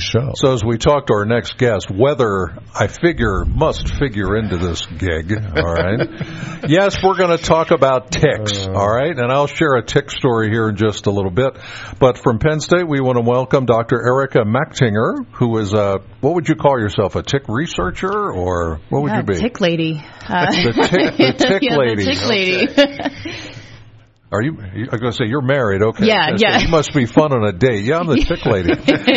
show. So as we talk to our next guest, weather, I figure, must figure into this gig, all right? Yes, we're going to talk about ticks, all right? And I'll share a tick story here in just a little bit. But from Penn State, we want to welcome Dr. Erica Machtinger, who is what would you call yourself, a tick researcher, or what would you be? Tick lady. The tick lady. The tick lady. Okay. Are you? I'm going to say you're married. Okay. Yeah. You must be fun on a date. Yeah, I'm the tick lady.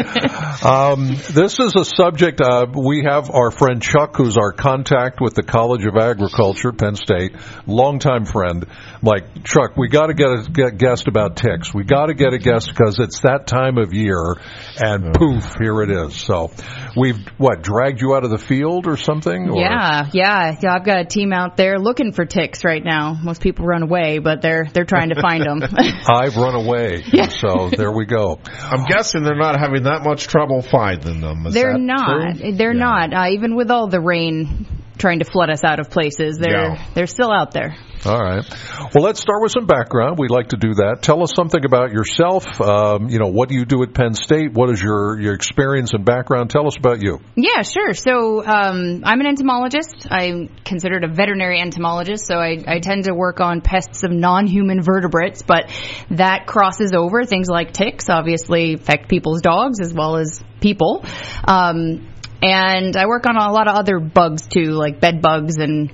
This is a subject. We have our friend Chuck, who's our contact with the College of Agriculture, Penn State, longtime friend. Like, Chuck, we got to get a guest about ticks. We got to get a guest because it's that time of year, and poof, here it is. So, we've dragged you out of the field or something? Or? Yeah. I've got a team out there looking for ticks right now. Most people run away, but they're trying to find them. I've run away, so there we go. I'm guessing they're not having that much trouble finding them. They're not. True? They're not. Even with all the rain trying to flood us out of places, they're still out there. All right. Well, let's start with some background. We'd like to do that. Tell us something about yourself. What do you do at Penn State? What is your experience and background? Tell us about you. Yeah, sure. So I'm an entomologist. I'm considered a veterinary entomologist, so I tend to work on pests of non-human vertebrates, but that crosses over. Things like ticks obviously affect people's dogs as well as people. And I work on a lot of other bugs, too, like bed bugs and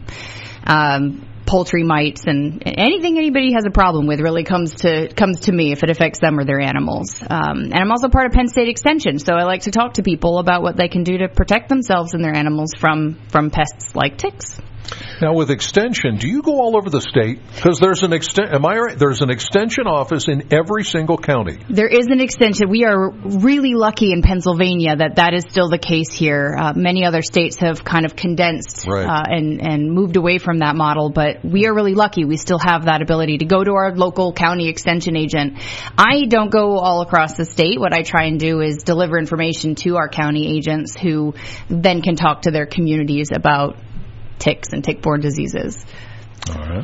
poultry mites, and anything anybody has a problem with really comes to me if it affects them or their animals. And I'm also part of Penn State Extension, so I like to talk to people about what they can do to protect themselves and their animals from pests like ticks. Now, with Extension, do you go all over the state? Because there's am I right? There's an Extension office in every single county. There is an Extension. We are really lucky in Pennsylvania that is still the case here. Many other states have kind of condensed and moved away from that model, but we are really lucky. We still have that ability to go to our local county Extension agent. I don't go all across the state. What I try and do is deliver information to our county agents who then can talk to their communities about ticks and tick-borne diseases. All right.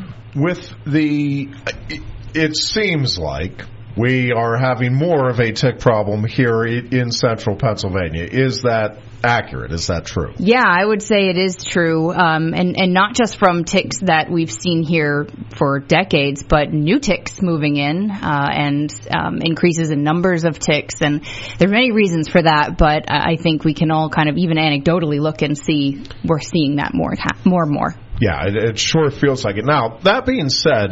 It seems like we are having more of a tick problem here in central Pennsylvania. Is that accurate? Is that true? Yeah, I would say it is true. And not just from ticks that we've seen here for decades, but new ticks moving in and increases in numbers of ticks. And there are many reasons for that, but I think we can all kind of even anecdotally look and see we're seeing that more and more. Yeah, it sure feels like it. Now, that being said,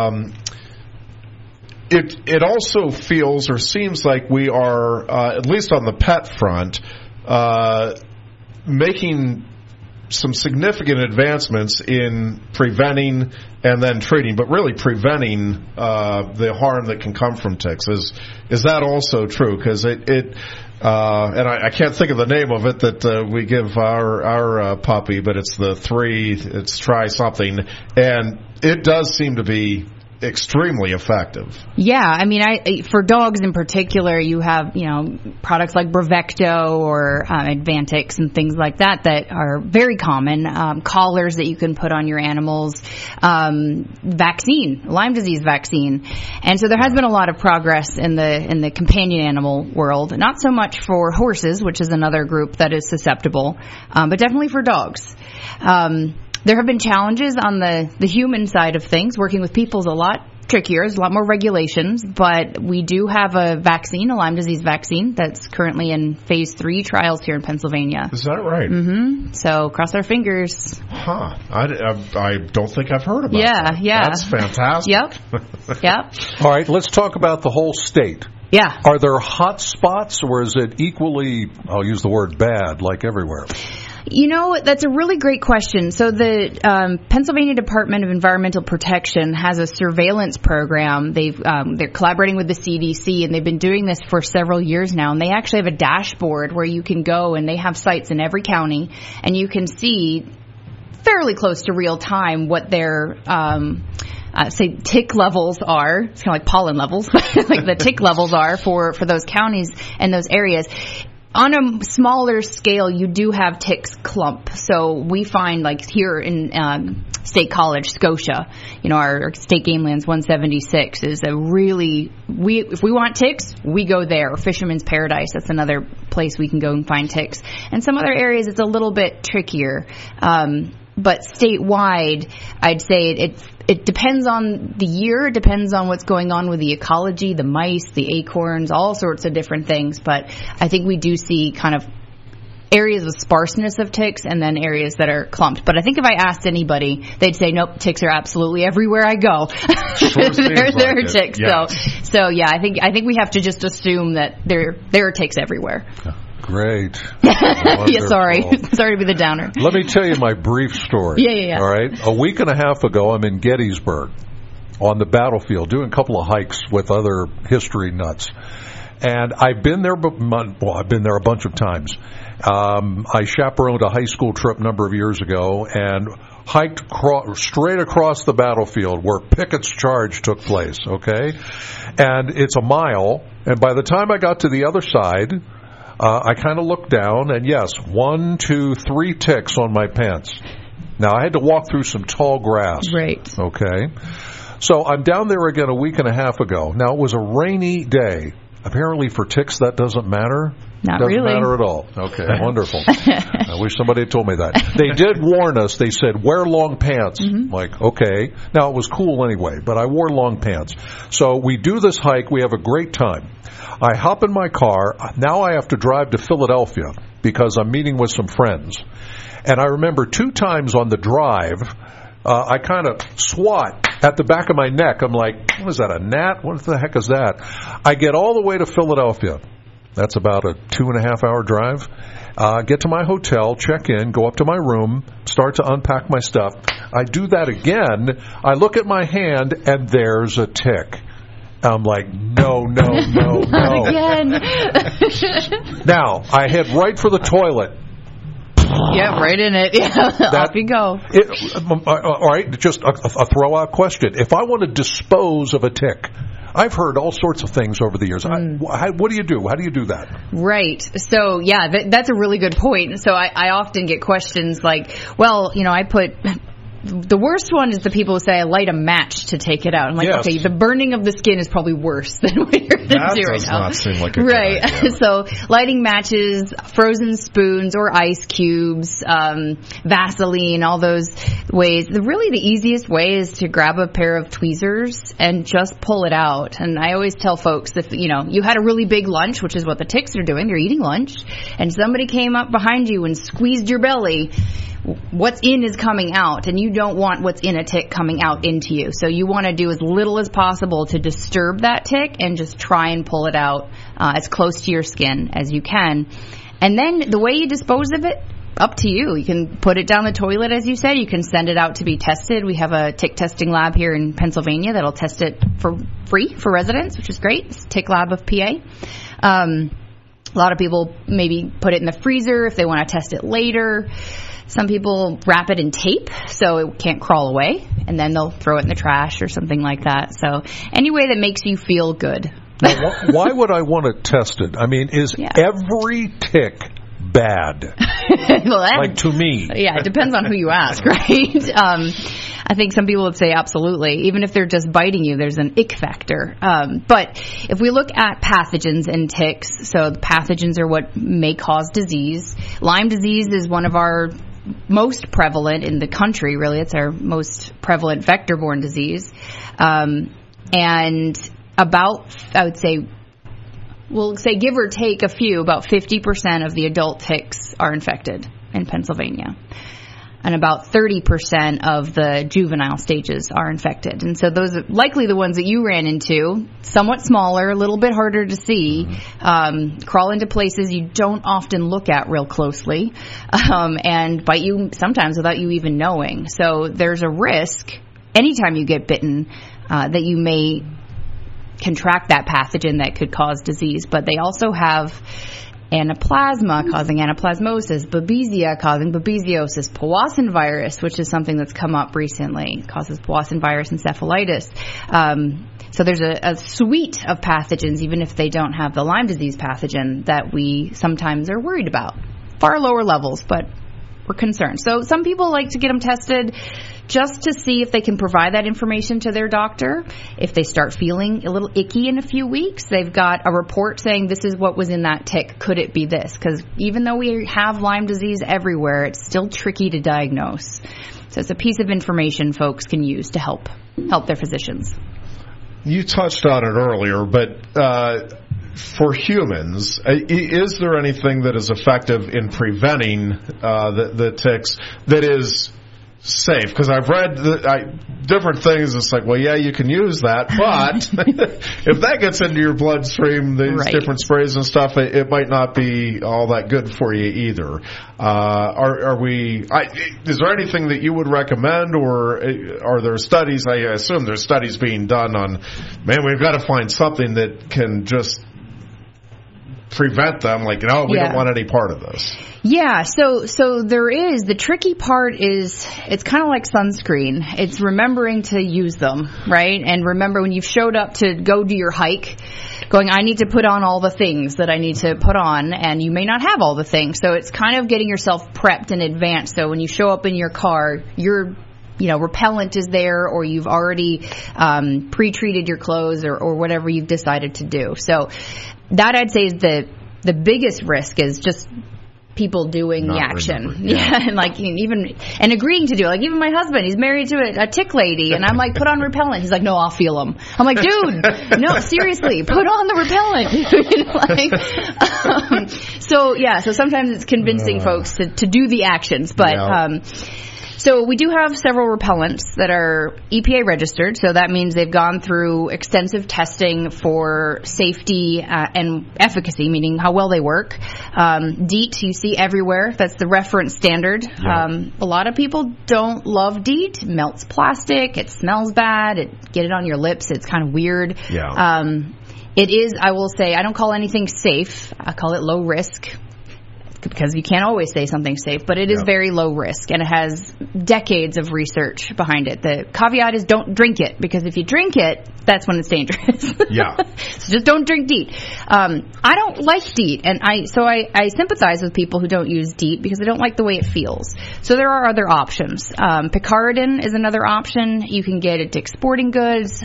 it also feels or seems like we are, at least on the pet front, making some significant advancements in preventing and then treating, but really preventing the harm that can come from ticks. Is that also true? Because and I can't think of the name of it that we give our puppy, but it's try something, and it does seem to be extremely effective. Yeah, I mean, for dogs in particular, you have, products like Bravecto or Advantix and things like that are very common. Collars that you can put on your animals, vaccine, Lyme disease vaccine. And so there has been a lot of progress in the companion animal world, not so much for horses, which is another group that is susceptible, but definitely for dogs. There have been challenges on the human side of things. Working with people is a lot trickier. There's a lot more regulations, but we do have a vaccine, a Lyme disease vaccine, that's currently in phase 3 trials here in Pennsylvania. Is that right? Mm-hmm. So cross our fingers. Huh. I don't think I've heard about that. Yeah. That's fantastic. Yep. All right, let's talk about the whole state. Yeah. Are there hot spots, or is it equally, I'll use the word bad, like everywhere? That's a really great question. So the Pennsylvania Department of Environmental Protection has a surveillance program. They're collaborating with the CDC, and they've been doing this for several years now. And they actually have a dashboard where you can go, and they have sites in every county, and you can see fairly close to real time what their say tick levels are. It's kind of like pollen levels, like the tick levels are for those counties and those areas. On a smaller scale, you do have ticks clump. So we find, like here in State College, Scotia. Our State Game Lands 176 is a really, if we want ticks, we go there. Fisherman's Paradise, that's another place we can go and find ticks. And some other areas it's a little bit trickier. But statewide, I'd say it depends on the year, it depends on what's going on with the ecology, the mice, the acorns, all sorts of different things. But I think we do see kind of areas of sparseness of ticks and then areas that are clumped. But I think if I asked anybody, they'd say, nope, ticks are absolutely everywhere I go. There are ticks. Yes. So yeah, I think we have to just assume that there are ticks everywhere. Great. Yeah, sorry to be the downer. Let me tell you my brief story. Yeah. All right. A week and a half ago, I'm in Gettysburg on the battlefield doing a couple of hikes with other history nuts. And I've been there a bunch of times. I chaperoned a high school trip a number of years ago and hiked straight across the battlefield where Pickett's charge took place, okay? And it's a mile, and by the time I got to the other side, I kind of looked down, and yes, 1, 2, 3 ticks on my pants. Now, I had to walk through some tall grass. Right. Okay. So I'm down there again a week and a half ago. Now, it was a rainy day. Apparently for ticks, that doesn't matter. Doesn't matter at all. Okay, wonderful. I wish somebody had told me that. They did warn us. They said, wear long pants. Mm-hmm. Like, okay. Now, it was cool anyway, but I wore long pants. So we do this hike. We have a great time. I hop in my car. Now I have to drive to Philadelphia because I'm meeting with some friends. And I remember 2 times on the drive, I kind of swat at the back of my neck. I'm like, what is that, a gnat? What the heck is that? I get all the way to Philadelphia. That's about a 2.5-hour drive. Get to my hotel, check in, go up to my room, start to unpack my stuff. I do that again. I look at my hand, and there's a tick. I'm like, no. Not again. Now, I head right for the toilet. Yeah, right in it. Yeah, off you go. All right, just a throw-out question. If I want to dispose of a tick, I've heard all sorts of things over the years. What do you do? How do you do that? Right. So, yeah, that's a really good point. So I often get questions like, well, I put... The worst one is the people who say, I light a match to take it out. I'm like, yes. Okay, the burning of the skin is probably worse than what you're going to do right now. That does not seem like a good idea. So lighting matches, frozen spoons or ice cubes, Vaseline, all those ways. Really the easiest way is to grab a pair of tweezers and just pull it out. And I always tell folks, if you had a really big lunch, which is what the ticks are doing, they're eating lunch, and somebody came up behind you and squeezed your belly, what's in is coming out, and you don't want what's in a tick coming out into you. So you want to do as little as possible to disturb that tick and just try and pull it out as close to your skin as you can. And then the way you dispose of it, up to you. You can put it down the toilet, as you said. You can send it out to be tested. We have a tick testing lab here in Pennsylvania that'll test it for free for residents, which is great. It's Tick Lab of PA. A lot of people maybe put it in the freezer if they want to test it later. Some people wrap it in tape so it can't crawl away, and then they'll throw it in the trash or something like that. So any way that makes you feel good. Now, why would I want to test it? I mean, is every tick bad? Well, like to me. Yeah, it depends on who you ask, right? I think some people would say absolutely. Even if they're just biting you, there's an ick factor. But if we look at pathogens in ticks, so the pathogens are what may cause disease. Lyme disease is one of our most prevalent in the country, really. It's our most prevalent vector-borne disease. And about, I would say, we'll say give or take a few, about 50% of the adult ticks are infected in Pennsylvania. And about 30% of the juvenile stages are infected. And so those are likely the ones that you ran into, somewhat smaller, a little bit harder to see, crawl into places you don't often look at real closely, and bite you sometimes without you even knowing. So there's a risk anytime you get bitten that you may contract that pathogen that could cause disease. But they also have anaplasma causing anaplasmosis, babesia causing babesiosis, Powassan virus, which is something that's come up recently, causes Powassan virus encephalitis. So there's a suite of pathogens, even if they don't have the Lyme disease pathogen, that we sometimes are worried about. Far lower levels, but we're concerned. So some people like to get them tested just to see if they can provide that information to their doctor. If they start feeling a little icky in a few weeks, they've got a report saying this is what was in that tick. Could it be this? Because even though we have Lyme disease everywhere, it's still tricky to diagnose. So it's a piece of information folks can use to help their physicians. You touched on it earlier, but for humans, is there anything that is effective in preventing the ticks that is safe? Because I've read different things. It's like, well, yeah, you can use that, but if that gets into your bloodstream, these different sprays and stuff, it might not be all that good for you either. Is there anything that you would recommend, or are there studies? I assume there's studies being done on, man, we've got to find something that can just prevent them, like, no, we don't want any part of this. Yeah, so there is. The tricky part is it's kind of like sunscreen. It's remembering to use them, right? And remember when you've showed up to go do your hike, going, I need to put on all the things that I need to put on, and you may not have all the things. So it's kind of getting yourself prepped in advance. So when you show up in your car, your repellent is there, or you've already pre-treated your clothes or whatever you've decided to do. So that, I'd say, is the biggest risk is just people doing the action. And agreeing to do it. Like, even my husband, he's married to a tick lady, and I'm like, put on repellent. He's like, no, I'll feel them. I'm like, dude, no, seriously, put on the repellent. So sometimes it's convincing folks to do the actions, but so we do have several repellents that are EPA registered, so that means they've gone through extensive testing for safety and efficacy, meaning how well they work. DEET, you see everywhere. That's the reference standard. A lot of people don't love DEET. It melts plastic. It smells bad. Get it on your lips. It's kind of weird. It is, I will say, I don't call anything safe. I call it low risk, because you can't always say something's safe, but it is very low risk, and it has decades of research behind it. The caveat is don't drink it, because if you drink it, that's when it's dangerous. So just don't drink DEET. I don't like DEET, and I sympathize with people who don't use DEET because I don't like the way it feels. So there are other options. Picaridin is another option. You can get at Dick's Sporting Goods.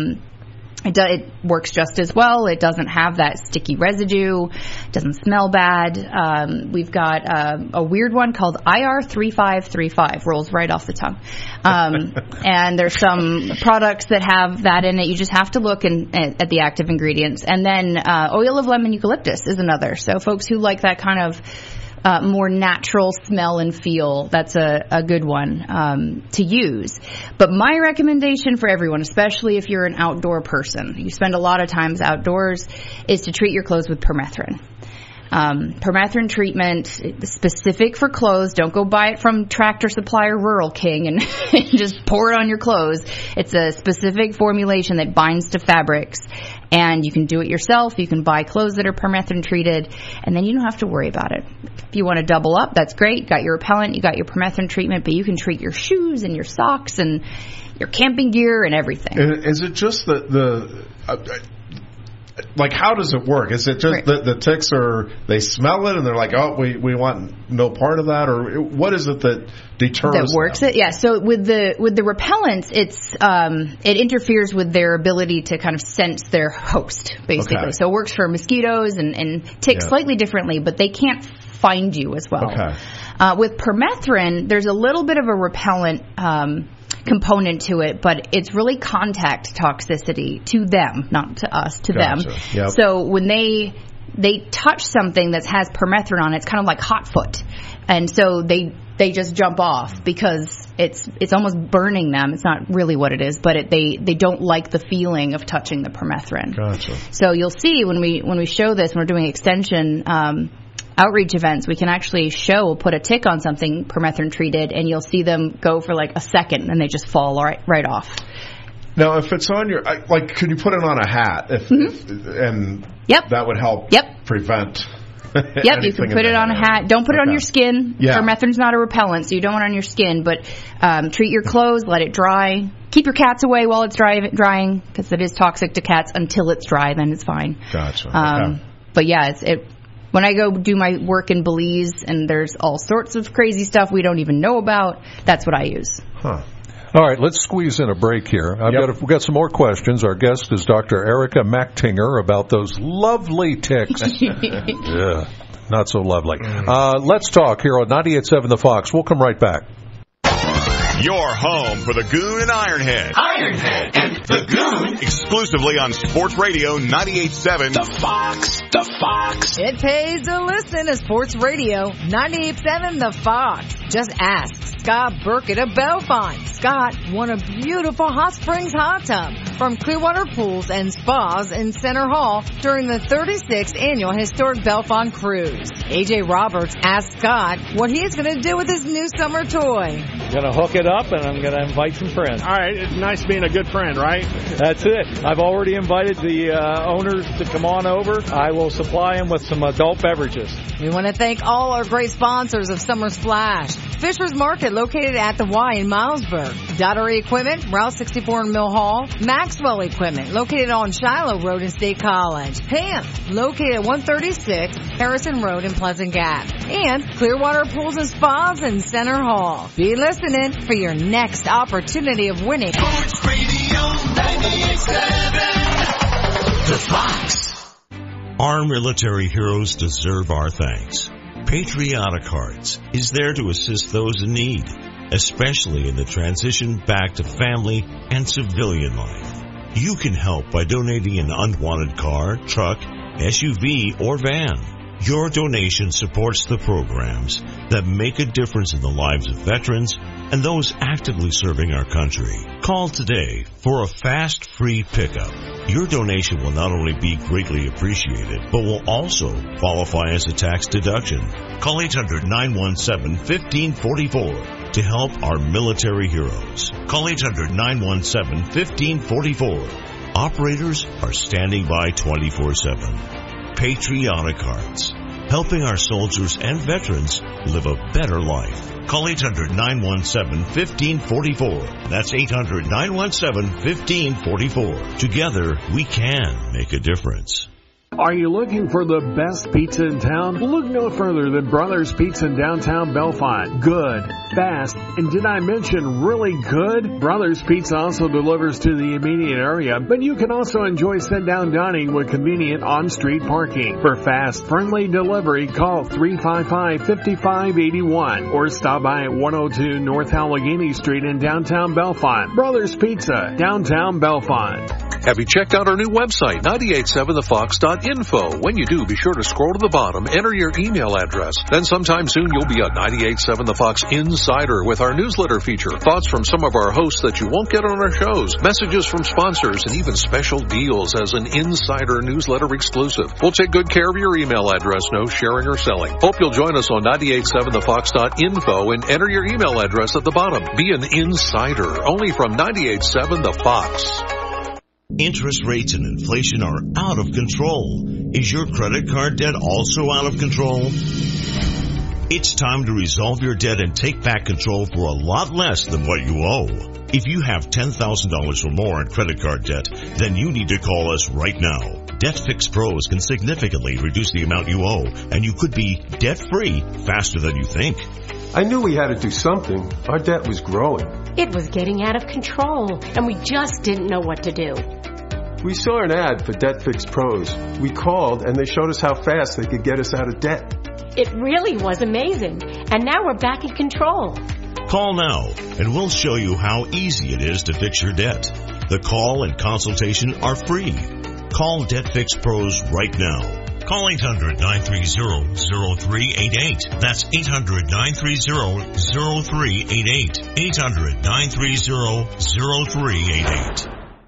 It works just as well. It doesn't have that sticky residue. It doesn't smell bad. We've got a weird one called IR3535. Rolls right off the tongue. And there's some products that have that in it. You just have to look at the active ingredients. And then oil of lemon eucalyptus is another. So folks who like that kind of more natural smell and feel, that's a good one to use. But my recommendation for everyone, especially if you're an outdoor person, you spend a lot of times outdoors, is to treat your clothes with permethrin. Permethrin treatment, specific for clothes. Don't go buy it from Tractor Supply or Rural King and just pour it on your clothes. It's a specific formulation that binds to fabrics, and you can do it yourself. You can buy clothes that are permethrin treated, and then you don't have to worry about it. If you want to double up, that's great. You got your repellent, you got your permethrin treatment, but you can treat your shoes and your socks and your camping gear and everything. Is it just like, how does it work? Is it just the ticks they smell it and they're like, oh, we want no part of that? Or what is it that deters that works them? It? Yeah, so with the repellents, it interferes with their ability to kind of sense their host, basically. Okay. So it works for mosquitoes and ticks slightly differently, but they can't find you as well. Okay. With permethrin, there's a little bit of a repellent component to it, but it's really contact toxicity to them, not to us, to them. Yep. So when they touch something that has permethrin on it, it's kind of like hot foot, and so they just jump off because it's almost burning them. It's not really what it is, but they don't like the feeling of touching the permethrin. Gotcha. So you'll see when we show this, when we're doing extension outreach events, we can actually we'll put a tick on something permethrin treated, and you'll see them go for like a second and they just fall right off. Now, if it's on your, could you put it on a hat? And that would help prevent Yep, you can put it on a hat. Don't put it on your skin. Yeah. Permethrin's not a repellent, so you don't want it on your skin. But treat your clothes, let it dry. Keep your cats away while it's drying, because it is toxic to cats until it's dry. Then it's fine. Gotcha. But yeah, when I go do my work in Belize and there's all sorts of crazy stuff we don't even know about, that's what I use. Huh. All right, let's squeeze in a break here. We've got some more questions. Our guest is Dr. Erica Machtinger about those lovely ticks. Yeah, not so lovely. Let's talk here on 98.7 The Fox. We'll come right back. Your home for the Goon and Ironhead. Ironhead and the Goon. Exclusively on Sports Radio 98.7 The Fox. The Fox. It pays to listen to Sports Radio 98.7 The Fox. Just ask Scott Burkett of Belfont. Scott won a beautiful hot springs hot tub from Clearwater Pools and Spas in Center Hall during the 36th annual Historic Belfont Cruise. AJ Roberts asked Scott what he is going to do with his new summer toy. Going to hook it up, and I'm going to invite some friends. All right, it's nice being a good friend, right? That's it. I've already invited the owners to come on over. I will supply them with some adult beverages. We want to thank all our great sponsors of Summer Splash. Fisher's Market, located at the Y in Milesburg. Daughtery Equipment, Route 64 in Mill Hall. Maxwell Equipment, located on Shiloh Road in State College. PAM, located at 136 Harrison Road in Pleasant Gap. And Clearwater Pools and Spas in Center Hall. Be listening for your next opportunity of winning. Sports Radio 98.7 The Fox. Our military heroes deserve our thanks. Patriotic Hearts is there to assist those in need, especially in the transition back to family and civilian life. You can help by donating an unwanted car, truck, SUV, or van. Your donation supports the programs that make a difference in the lives of veterans and those actively serving our country. Call today for a fast, free pickup. Your donation will not only be greatly appreciated, but will also qualify as a tax deduction. Call 800-917-1544 to help our military heroes. Call 800-917-1544. Operators are standing by 24/7. Patriotic Hearts, helping our soldiers and veterans live a better life. Call 800-917-1544. That's 800-917-1544. Together, we can make a difference. Are you looking for the best pizza in town? Look no further than Brothers Pizza in downtown Belfont. Good, fast, and did I mention really good? Brothers Pizza also delivers to the immediate area, but you can also enjoy sit-down dining with convenient on-street parking. For fast, friendly delivery, call 355-5581 or stop by at 102 North Allegheny Street in downtown Belfont. Brothers Pizza, downtown Belfont. Have you checked out our new website, 987thefox.info? When you do, be sure to scroll to the bottom, enter your email address. Then sometime soon you'll be a 98.7 The Fox Insider with our newsletter feature. Thoughts from some of our hosts that you won't get on our shows. Messages from sponsors and even special deals as an Insider newsletter exclusive. We'll take good care of your email address, no sharing or selling. Hope you'll join us on 987thefox.info and enter your email address at the bottom. Be an Insider, only from 98.7 The Fox. Interest rates and inflation are out of control. Is your credit card debt also out of control? It's time to resolve your debt and take back control for a lot less than what you owe. If you have $10,000 or more in credit card debt, then you need to call us right now. Debt Fix Pros can significantly reduce the amount you owe, and you could be debt-free faster than you think. I knew we had to do something. Our debt was growing. It was getting out of control, and we just didn't know what to do. We saw an ad for Debt Fix Pros. We called, and they showed us how fast they could get us out of debt. It really was amazing, and now we're back in control. Call now, and we'll show you how easy it is to fix your debt. The call and consultation are free. Call Debt Fix Pros right now. Call 800-930-0388. That's 800-930-0388. 800-930-0388.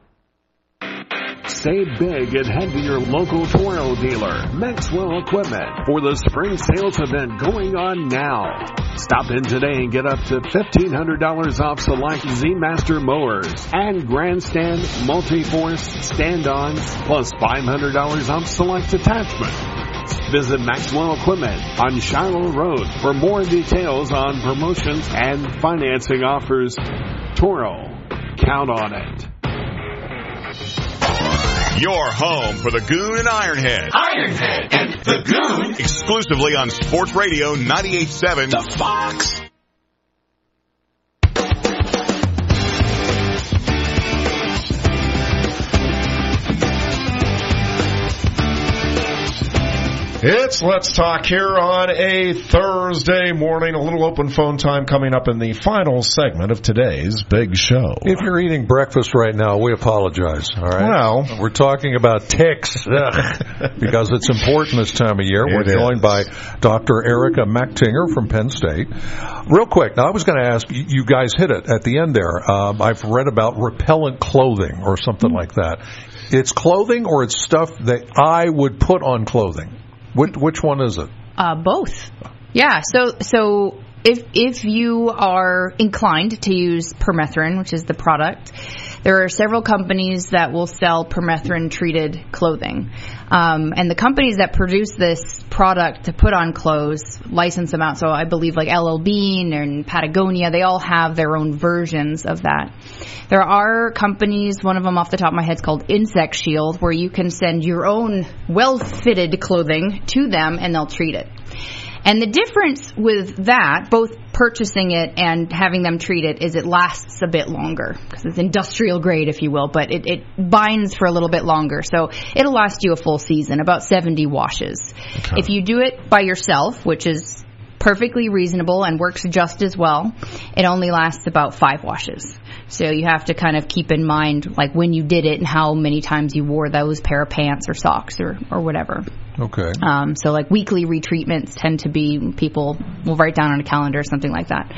Save big and head to your local Toro dealer, Maxwell Equipment, for the spring sales event going on now. Stop in today and get up to $1,500 off select Z-Master mowers and Grandstand multi-force stand-ons, plus $500 off select attachments. Visit Maxwell Equipment on Shiloh Road for more details on promotions and financing offers. Toro, count on it. Your home for the Goon and Ironhead. Ironhead and the Goon. Exclusively on Sports Radio 98.7 The Fox. It's Let's Talk here on a Thursday morning. A little open phone time coming up in the final segment of today's big show. If you're eating breakfast right now, we apologize. All right. Well, we're talking about ticks because it's important this time of year. We're joined by Dr. Erica McTinger from Penn State. Real quick, now I was going to ask, you guys hit it at the end there. I've read about repellent clothing or something like that. It's clothing or it's stuff that I would put on clothing? Which one is it? Both. Yeah. So if you are inclined to use permethrin, which is the product, there are several companies that will sell permethrin-treated clothing. And the companies that produce this product to put on clothes license them out. So I believe like LL Bean and Patagonia, they all have their own versions of that. There are companies, one of them off the top of my head is called Insect Shield, where you can send your own well-fitted clothing to them and they'll treat it. And the difference with that, both purchasing it and having them treat it, is it lasts a bit longer. Because it's industrial grade, if you will, but it binds for a little bit longer. So it'll last you a full season, about 70 washes. Okay. If you do it by yourself, which is perfectly reasonable and works just as well, it only lasts about 5 washes. So you have to kind of keep in mind like when you did it and how many times you wore those pair of pants or socks or whatever. Okay. So like weekly retreatments tend to be, people will write down on a calendar or something like that.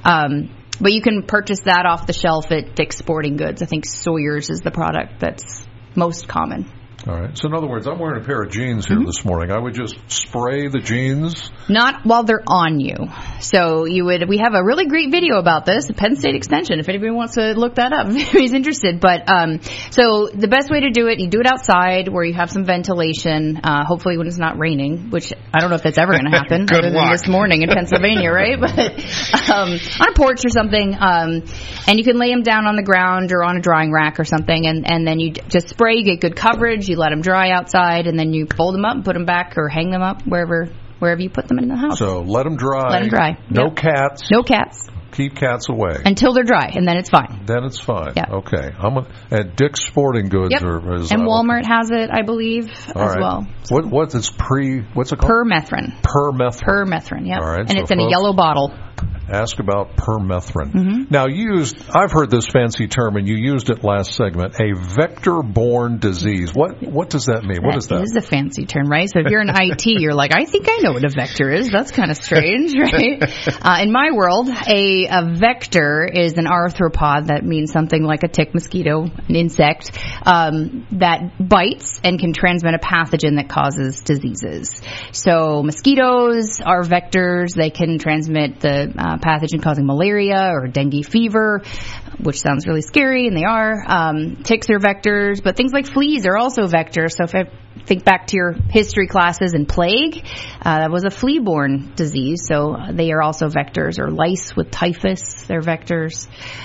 But you can purchase that off the shelf at Dick's Sporting Goods. I think Sawyer's is the product that's most common. All right. So in other words, I'm wearing a pair of jeans here this morning. I would just spray the jeans? Not while they're on you. So we have a really great video about this at Penn State Extension, if anybody wants to look that up, if anybody's interested. But, so the best way to do it, you do it outside where you have some ventilation, hopefully when it's not raining, which I don't know if that's ever going to happen other than this morning in Pennsylvania, right? But, on a porch or something, and you can lay them down on the ground or on a drying rack or something, and then you just spray, you get good coverage. You let them dry outside, and then you fold them up and put them back or hang them up wherever you put them in the house. So let them dry. Let them dry. No cats. No cats. Keep cats away. Until they're dry, and then it's fine. Then it's fine. Yeah. Okay. At Dick's Sporting Goods. Yep. And Walmart has it, I believe, as well. So what's it called? Permethrin. Permethrin, yeah. All right. And it's in a yellow bottle. Ask about permethrin. Now, I've heard this fancy term, and you used it last segment, a vector-borne disease. What does that mean? What is that? It is a fancy term, right? So if you're in IT, you're like, I think I know what a vector is. That's kind of strange, right? In my world, a vector is an arthropod. That means something like a tick, mosquito, an insect, that bites and can transmit a pathogen that causes diseases. So mosquitoes are vectors. They can transmit the pathogen causing malaria or dengue fever, which sounds really scary, and they are. Ticks are vectors, but things like fleas are also vectors. So if I think back to your history classes in plague, that was a flea-borne disease, so they are also vectors. Or lice with typhus, they're vectors.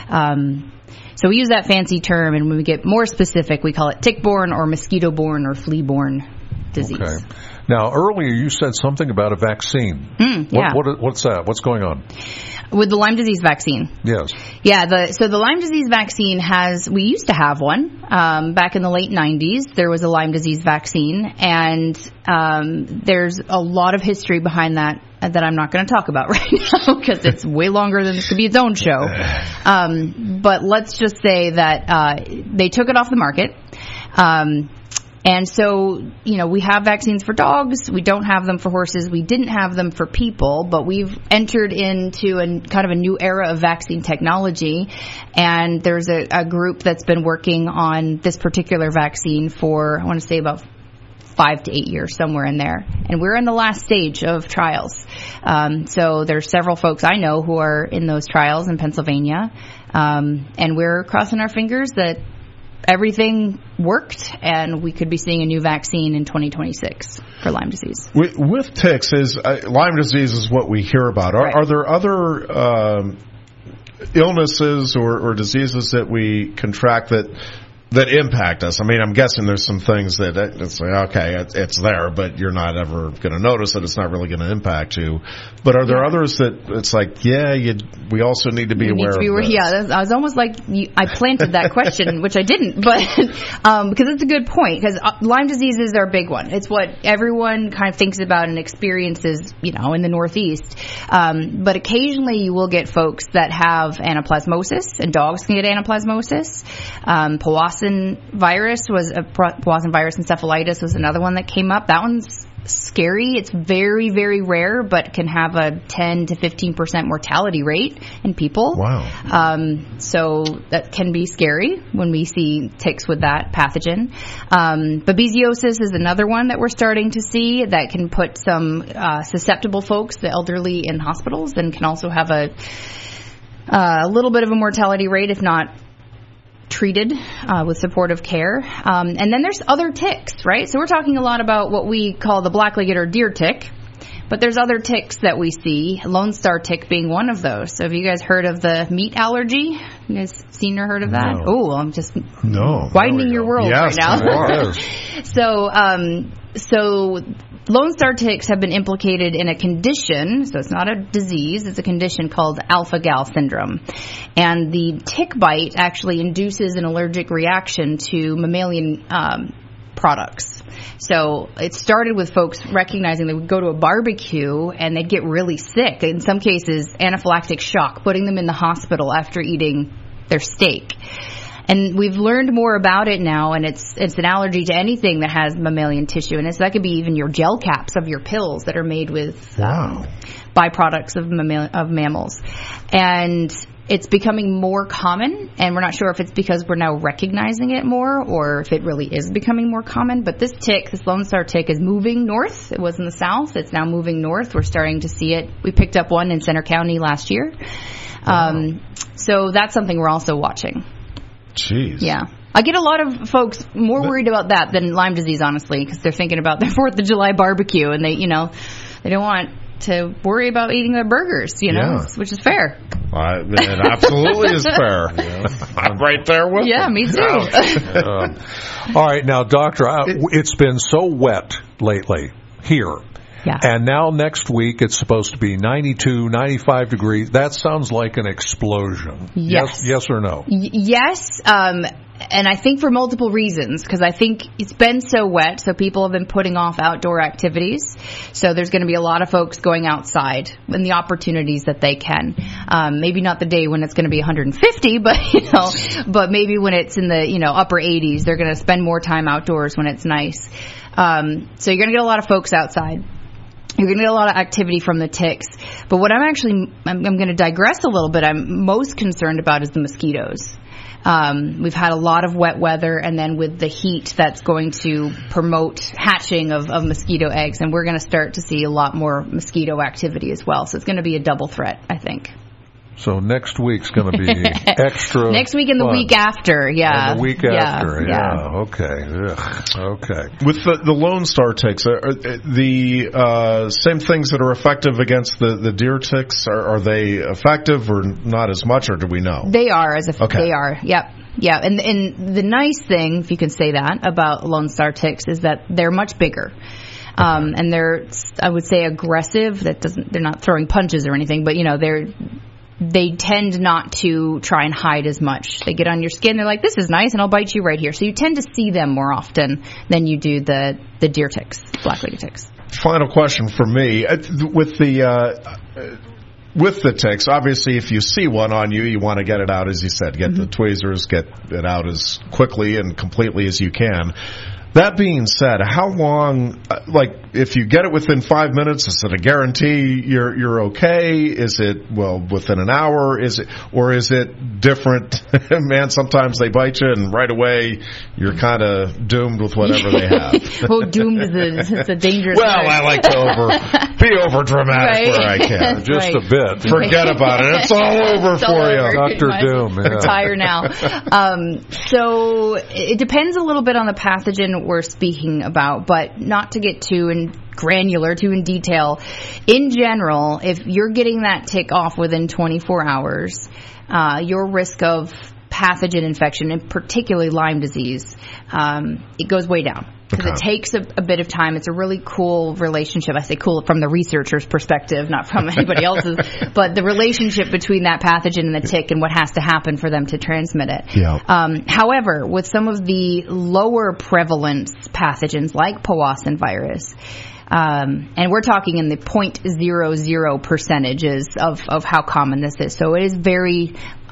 So we use that fancy term, and when we get more specific, we call it tick-borne or mosquito-borne or flea-borne disease. Okay. Now, earlier you said something about a vaccine. Yeah. What's that? What's going on? With the Lyme disease vaccine. Yes. Yeah, so the Lyme disease vaccine we used to have one. Back in the late 90s, there was a Lyme disease vaccine, and there's a lot of history behind that I'm not going to talk about right now because it's way longer than this could be its own show. But let's just say that they took it off the market. And so, we have vaccines for dogs. We don't have them for horses. We didn't have them for people, but we've entered into kind of a new era of vaccine technology. And there's a group that's been working on this particular vaccine for, I want to say, about 5 to 8 years, somewhere in there. And we're in the last stage of trials. So there's several folks I know who are in those trials in Pennsylvania. And we're crossing our fingers that everything worked, and we could be seeing a new vaccine in 2026 for Lyme disease. With ticks, Lyme disease is what we hear about. Are there other illnesses or diseases that we contract that that impact us? I mean, I'm guessing there's some things that it's like, okay, it's there, but you're not ever going to notice it. It's not really going to impact you. But are there others that it's like, we also need to be aware of this? Yeah, I was almost like I planted that question, which I didn't, but because it's a good point, because Lyme disease is our big one. It's what everyone kind of thinks about and experiences, in the Northeast. But occasionally you will get folks that have anaplasmosis, and dogs can get anaplasmosis. Powassan virus encephalitis was another one that came up. That one's scary. It's very, very rare, but can have a 10 to 15% mortality rate in people. Wow. So that can be scary when we see ticks with that pathogen. Babesiosis is another one that we're starting to see that can put some susceptible folks, the elderly, in hospitals, and can also have a little bit of a mortality rate if not treated with supportive care. And then there's other ticks, right? So we're talking a lot about what we call the black-legged or deer tick, but there's other ticks that we see, Lone Star tick being one of those. So have you guys heard of the meat allergy? You guys seen or heard of that? No. Oh, I'm just widening your world right now. So Lone Star ticks have been implicated in a condition, so it's not a disease, it's a condition called alpha-gal syndrome. And the tick bite actually induces an allergic reaction to mammalian products. So it started with folks recognizing they would go to a barbecue and they'd get really sick. In some cases, anaphylactic shock, putting them in the hospital after eating their steak. And we've learned more about it now, and it's an allergy to anything that has mammalian tissue. And that could be even your gel caps of your pills that are made with byproducts of mammals. And it's becoming more common, and we're not sure if it's because we're now recognizing it more or if it really is becoming more common. But this Lone Star tick, is moving north. It was in the south. It's now moving north. We're starting to see it. We picked up one in Center County last year. So that's something we're also watching. Jeez. Yeah. I get a lot of folks more worried about that than Lyme disease, honestly, because they're thinking about their 4th of July barbecue, and they don't want to worry about eating their burgers, which is fair. It absolutely is fair. I'm right there with them. Me too. All right, now, Doctor, it's been so wet lately here. Yeah. And now next week it's supposed to be 92, 95 degrees. That sounds like an explosion. Yes or no? Yes. And I think for multiple reasons, because I think it's been so wet, so people have been putting off outdoor activities. So there's going to be a lot of folks going outside in the opportunities that they can. Maybe not the day when it's going to be 150, but maybe when it's in the upper 80s, they're going to spend more time outdoors when it's nice. So you're going to get a lot of folks outside. You're going to get a lot of activity from the ticks. But what I'm going to digress a little bit. I'm most concerned about is the mosquitoes. We've had a lot of wet weather, and then with the heat, that's going to promote hatching of mosquito eggs, and we're going to start to see a lot more mosquito activity as well. So it's going to be a double threat, I think. So next week's going to be extra. Next week and the week after, And the week after, Okay. Ugh. Okay. With the Lone Star ticks, are the same things that are effective against the deer ticks, are they effective or not as much, or do we know? They are. They are, yep. Yeah, and the nice thing, if you can say that, about Lone Star ticks is that they're much bigger. And they're, I would say, aggressive. They're not throwing punches or anything, but, they tend not to try and hide as much. They get on your skin. They're like, this is nice, and I'll bite you right here. So you tend to see them more often than you do the deer ticks, black-legged ticks. Final question for me. With the ticks, obviously, if you see one on you, you want to get it out, as you said. Get the tweezers, get it out as quickly and completely as you can. That being said, how long, if you get it within 5 minutes, is it a guarantee you're okay? Is it, within an hour? Is it different? Man, sometimes they bite you and right away you're kind of doomed with whatever they have. Doomed is a dangerous word. I like to be over dramatic where I can. Just a bit. Forget about it. It's all over for you. Dr. Doom. Retire now. So it depends a little bit on the pathogen we're speaking about, but not to get too granular, too in detail. In general, if you're getting that tick off within 24 hours, your risk of pathogen infection, and particularly Lyme disease, it goes way down. Because it takes a bit of time. It's a really cool relationship. I say cool from the researcher's perspective, not from anybody else's. But the relationship between that pathogen and the tick and what has to happen for them to transmit it. Yeah. However, with some of the lower prevalence pathogens like Powassan virus, and we're talking in the 0.00 percentages of how common this is. So it is very...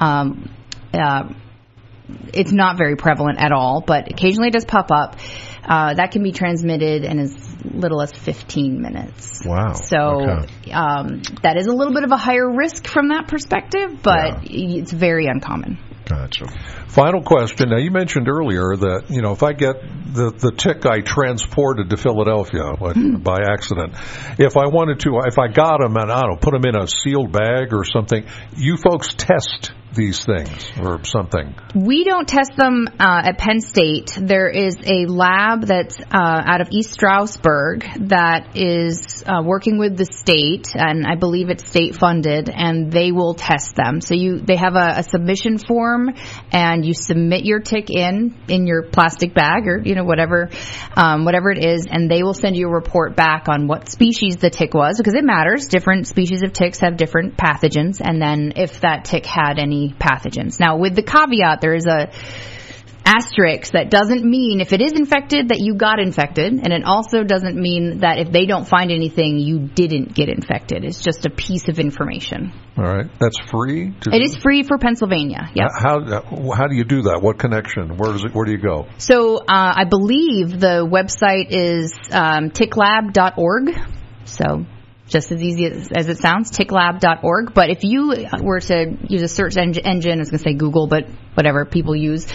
it's not very prevalent at all, but occasionally it does pop up. That can be transmitted in as little as 15 minutes. Wow. So that is a little bit of a higher risk from that perspective, but it's very uncommon. Gotcha. Final question. Now, you mentioned earlier that, if I get the tick I transported to Philadelphia by accident, if I got them and, put them in a sealed bag or something, you folks test these things or something? We don't test them at Penn State. There is a lab that's out of East Stroudsburg that is working with the state, and I believe it's state funded, and they will test them. So they have a submission form, and you submit your tick in your plastic bag or whatever it is, and they will send you a report back on what species the tick was, because it matters. Different species of ticks have different pathogens, and then if that tick had any pathogens. Now, with the caveat, there is a asterisk that doesn't mean if it is infected that you got infected, and it also doesn't mean that if they don't find anything you didn't get infected. It's just a piece of information. All right, that's free. It is free for Pennsylvania. Yes. How do you do that? What connection? Where do you go? So I believe the website is ticklab.org. So just as easy as it sounds, ticklab.org. But if you were to use a search engine, I was going to say Google, but whatever people use,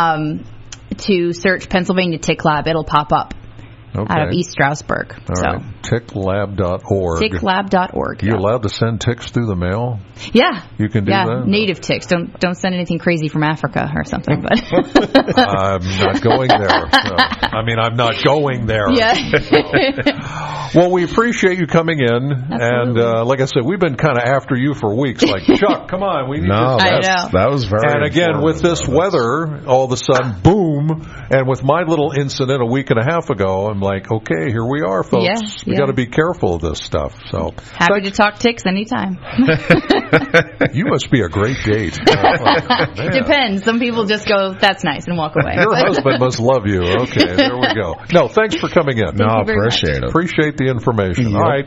to search Pennsylvania Tick Lab, it'll pop up out of East Stroudsburg. All right. Ticklab.org. Ticklab.org. You allowed to send ticks through the mail? Yeah. You can do that? Native ticks. Don't send anything crazy from Africa or something. But I'm not going there. I'm not going there. Yeah. Well, we appreciate you coming in. Absolutely. And like I said, we've been kind of after you for weeks. Like, Chuck, come on. We need that was very And again, with this weather, all of a sudden, boom. And with my little incident a week and a half ago, I'm like, okay, here we are, folks. Yeah, we got to be careful of this stuff. So happy to talk ticks anytime. You must be a great date. Depends. Some people just go, that's nice, and walk away. Your husband must love you. Okay, there we go. No, thanks for coming in. Appreciate it. Appreciate the information. All right.